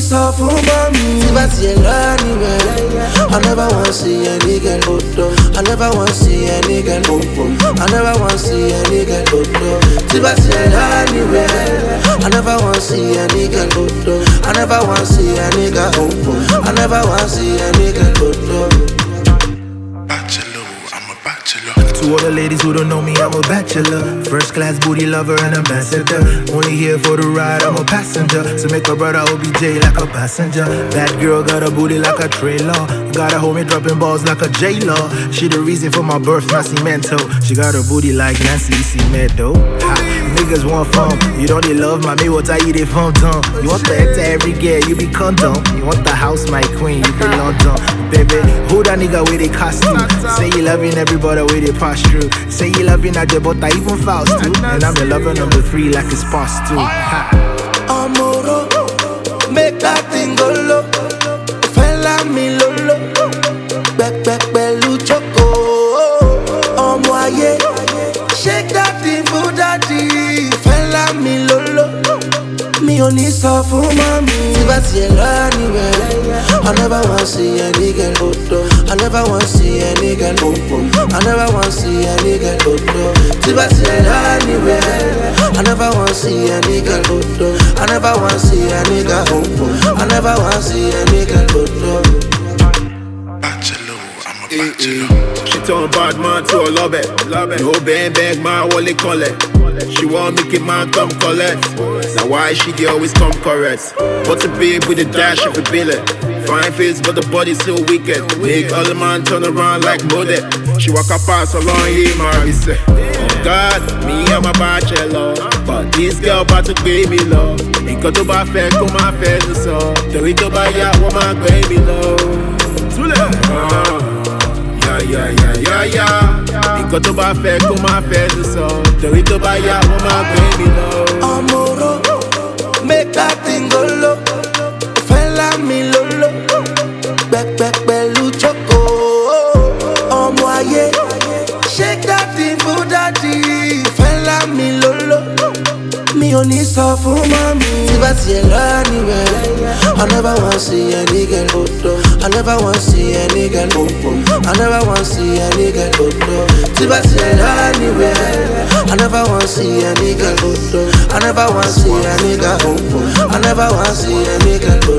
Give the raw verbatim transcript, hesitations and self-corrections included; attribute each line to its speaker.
Speaker 1: so for mommy. If I see a lot anywhere, I never wanna see a nigga photo. I never wanna see a nigga photo. I never wanna see a nigga photo. If I see a lot anywhere, I never wanna see a nigga photo. I never wanna see a nigga photo. I never wanna see a nigga photo.
Speaker 2: To all the ladies who don't know me, I'm a bachelor. First class booty lover and ambassador. Only here for the ride, I'm a passenger. So make my brother O B J like a passenger. That girl got a booty like a trailer. Gotta hold me dropping balls like a J-Law. She the reason for my birth, Nascimento. She got a booty like Nancy Cimento. Niggas want fun. You don't they love my me, what I eat it from tongue. You want the enter every girl, you be condom. You want the house, my queen, you be London. Baby, who that nigga with a costume? Say you loving everybody with a pass through. Say you loving at the but I even fast too. And I'm a lover number three like it's past two.
Speaker 1: Amoro, make that thing go low. Fella me lolo. Back back bellu choco. Omo aye, shake that thing for daddy. Fella me lolo. Me only so for mommy. If I see a lot anywhere, I never wanna see a nigga photo. I never wanna see a nigga photo. I never wanna see a nigga photo. If I see a lot anywhere, I never wanna see a nigga photo. I never wanna see a nigga photo. I never wanna see a nigga photo.
Speaker 3: Bachelor, I'm a bachelor. She turn bad man to a love it. No bang bang man, what they call it. She want make it man come collect. Now why she dey always come correct? But a babe with a dash of a billet. Fine face but the body so wicked. Make all the man turn around like mother. She walk up past along here, Marvy say, oh God, me I'm a bachelor. But this girl about to pay me love. Nǹkan tó bá fẹ́ kó má fẹ́ ló sọ. Torí tó bá yá wọ́n máa gbé mi lọ. Yeah, yeah, yeah, yeah, yeah. Nǹkan tó bá fẹ́ kó má fẹ́ ló sọ. Torí tó bá yá wọ́n máa gbé mi lọ.
Speaker 1: Amoro, make that thing go low. Fella me lolo. Back back bellu choco. Omo aye, shake that thing for daddy. Fella me lolo. Me only so for mommy. If I see a lot anywhere, I never wanna see a nigga photo. I never wanna see a nigga photo. I never wanna see a nigga photo. If I see a lot anywhere, I never wanna see a nigga photo. I never wanna see a nigga photo. I never wanna see a nigga photo.